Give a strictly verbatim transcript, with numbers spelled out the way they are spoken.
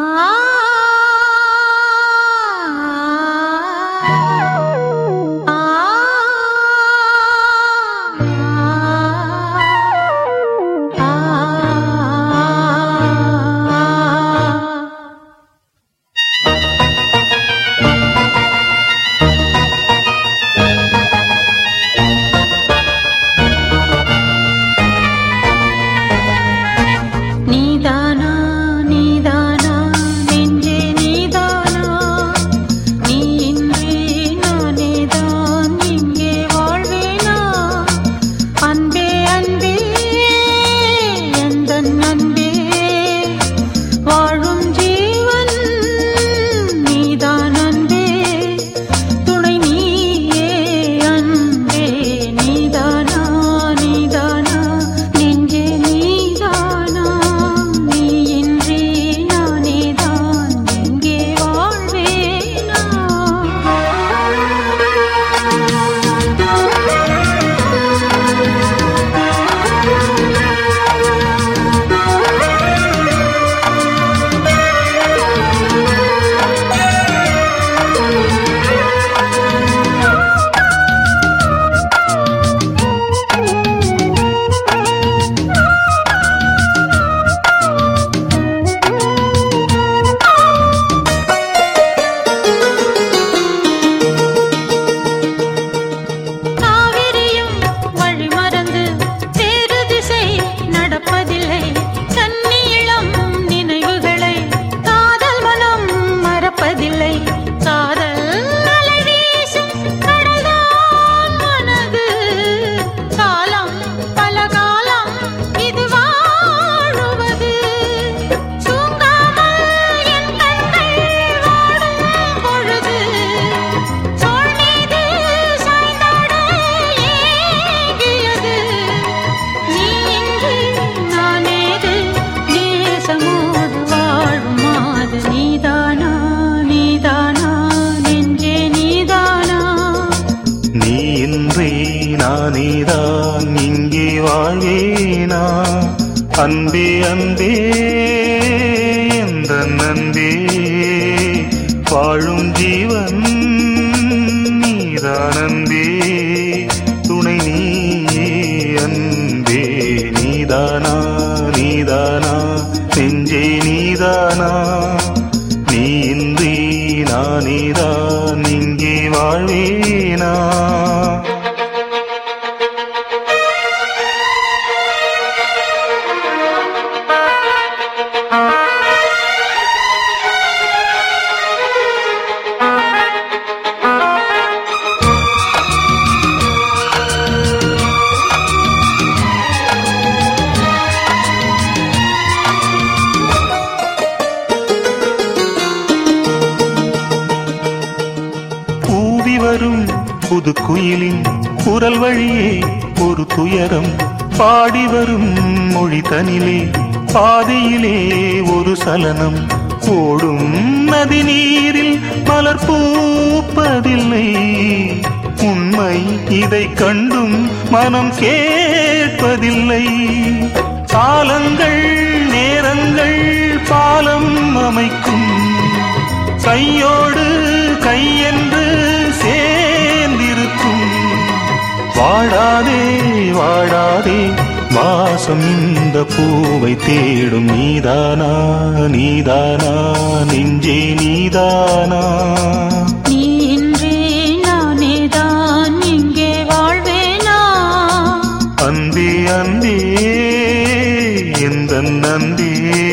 நானேதான் இங்கே வாழ்வேனா அன்பே அன்பே எந்த நன்பே வாழும் ஜீவன் நீதான் அன்பே துணை நீயே அன்பே நீதானா நீதானா நெஞ்சே நீதானா நீ இன்றி நானேதான் இங்கே வாழ்வேனா வரும் புது குயிலின் குரல் வழியே ஒரு துயரம் பாடி வரும் மொழி தனிலே பாதையிலே ஒரு சலனம் ஓடும் நதி நீரில் மலர் பூப்பதில்லை உண்மை இதை கண்டும் மனம் கேட்பதில்லை காலங்கள் நேரங்கள் பாலம் அமைக்கும் கையோடு கையென்று சேர்ந்திருக்கும் வாழாதே வாழாதே வாசம் இந்த பூவை தேடும் நீதானா நீதானா நெஞ்சே நீதானா நீ இன்றி நானேதான் இங்கே வாழ்வேனா அன்பே அன்பே எந்த நன்பே